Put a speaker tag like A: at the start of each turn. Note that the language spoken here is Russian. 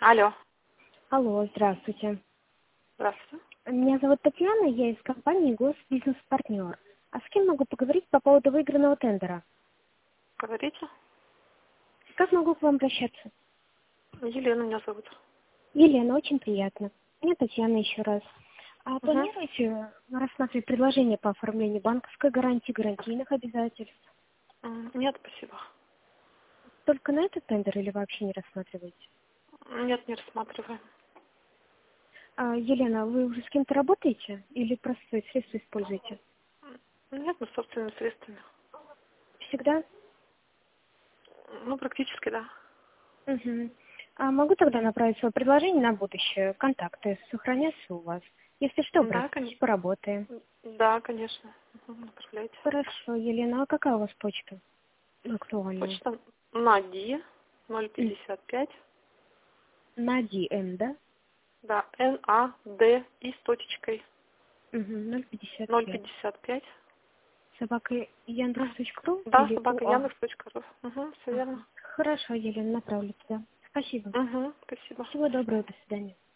A: Алло.
B: Алло, здравствуйте.
A: Здравствуйте.
B: Меня зовут Татьяна, я из компании «Госбизнес-партнер». А с кем могу поговорить по поводу выигранного тендера?
A: Говорите.
B: Как могу к вам обращаться?
A: Елена меня зовут.
B: Елена, очень приятно. Меня Татьяна еще раз. А
A: Угу.
B: планируете рассматривать предложение по оформлению банковской гарантии, гарантийных обязательств?
A: Нет, спасибо.
B: Только на этот тендер или вообще не рассматриваете?
A: Нет, не рассматриваем.
B: Елена, вы уже с кем-то работаете или просто свои средства используете?
A: Нет, мы собственными средствами.
B: Всегда?
A: Ну, практически, да.
B: Угу. А могу тогда направить свое предложение на будущее? Контакты сохранятся у вас? Если что,
A: Да,
B: обратитесь,
A: конечно.
B: поработаем.
A: Да, конечно. Направляйте.
B: Хорошо, Елена, а какая у вас почта актуальная?
A: Почта Нади 055.
B: Нади М, да?
A: Да, NADI с точечкой
B: Угу, 055.
A: 055.
B: Собака Яндекс.ру
A: Да,
B: или
A: собака
B: УА?
A: Яндекс.ру. Угу, все
B: Ага.
A: верно.
B: Хорошо, Елена, направлю туда. Спасибо.
A: Угу, спасибо.
B: Всего доброго, до свидания.